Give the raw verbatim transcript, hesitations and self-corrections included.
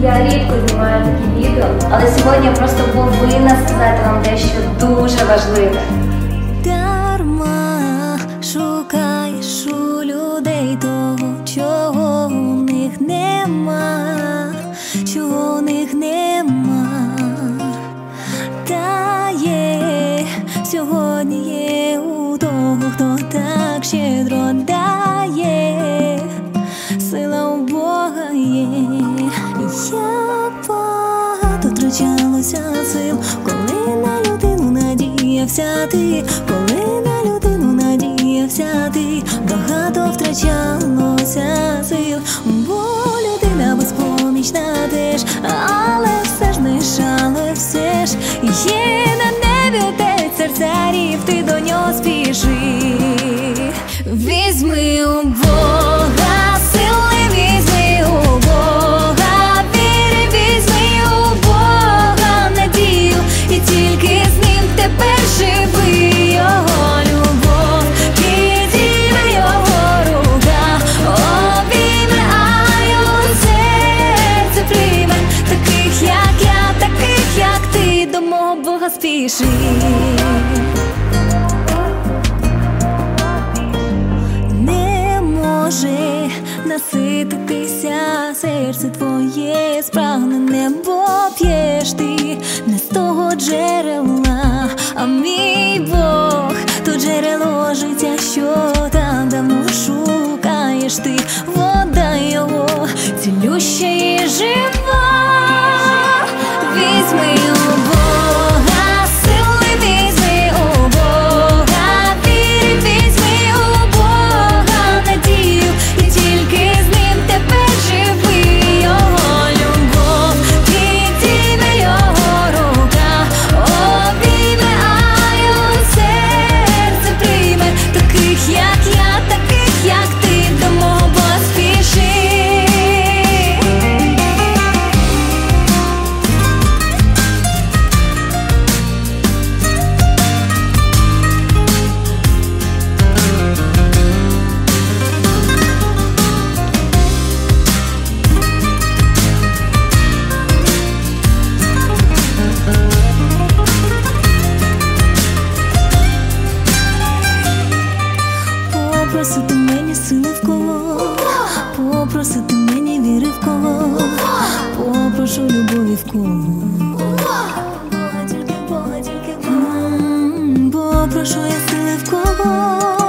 Я рідко знімаю такі відео, але сьогодні я просто повинна сказати вам дещо дуже важливе. Дарма шукаєш у людей того, чого у них нема, чого у них нема. Та є, сьогодні є у того, хто так щедро дає. Сила у Бога є. Як багато втрачалося сил, коли на людину надіявся ти, коли на людину надіявся ти, багато втрачалося сил, бо людина безпомічна теж, але все ж не шале, все ж є на небі отець царів, ти до нього спіши. Візьми у Бога сили, візьми у Бога віри, візьми у Бога надію, і тільки з ним тепер живи. Його любов підійме, його рука обійме, а його серце прийме. Таких, як я, таких, як ти, до мого Бога спіши. Може насититися серце твоє спрагнене, бо п'єш ти не з того джерела, а мій Бог то джерело життя, що там давно шукаєш ти, вода його цілюща і жива. Візьми у Бога сили, візьми у Бога віри, візьми у Бога надію, і тільки з ним тепер живи. Його любов підійме, його рука обійме, а його серце прийме. Таких, як я, таких, як ти, до мого Бога спіши. Попросити мені сили в кого, попросити мені віри в кого, попрошу любові в кого, Бога, тільки Бога, тільки Бога. Попрошу я сили в кого.